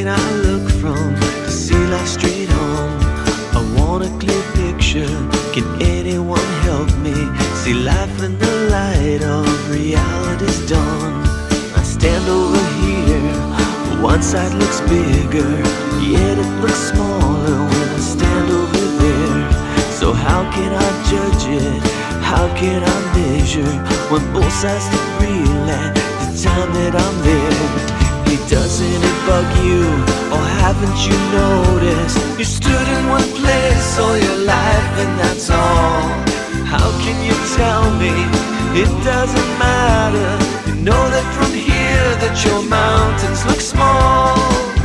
can I look from to see life straight on? I want a clear picture. Can anyone help me see life in the light of reality's dawn? I stand over here. One side looks bigger, yet it looks smaller when I stand over there. So how can I judge it? How can I measure when both sides look real at the time that I'm there? Hey, doesn't it bug you, or haven't you noticed? You stood in one place all your life and that's all. How can you tell me it doesn't matter? You know that from here that your mountains look small.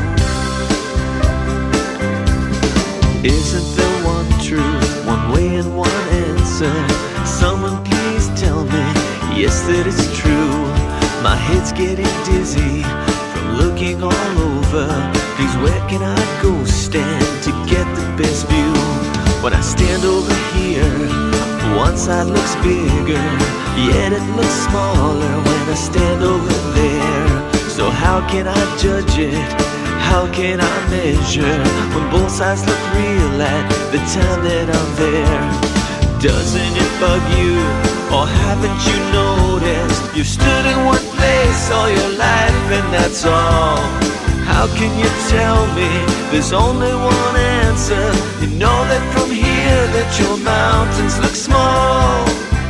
Isn't there one truth, one way and one answer? Someone please tell me, yes, that it's true. My head's getting dizzy from looking all over. Please, where can I go stand to get the best view? When I stand over here, one side looks bigger, yet it looks smaller when I stand over there. So how can I judge it? How can I measure when both sides look real at the time that I'm there? Doesn't it bug you, or haven't you noticed? You've stood in one place all your life and that's all. How can you tell me there's only one answer? You know that from here that your mountains look small.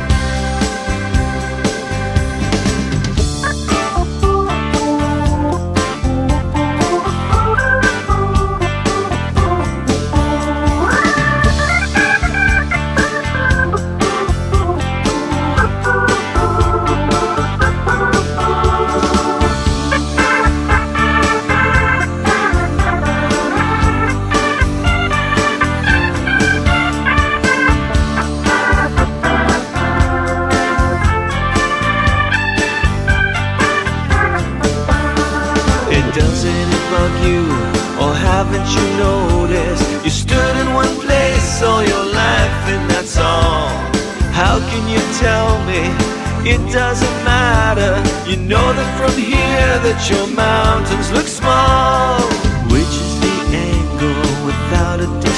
Doesn't it bug you, or haven't you noticed? You stood in one place all your life and that's all. How can you tell me it doesn't matter? You know that from here that your mountains look small. Which is the angle without a doubt?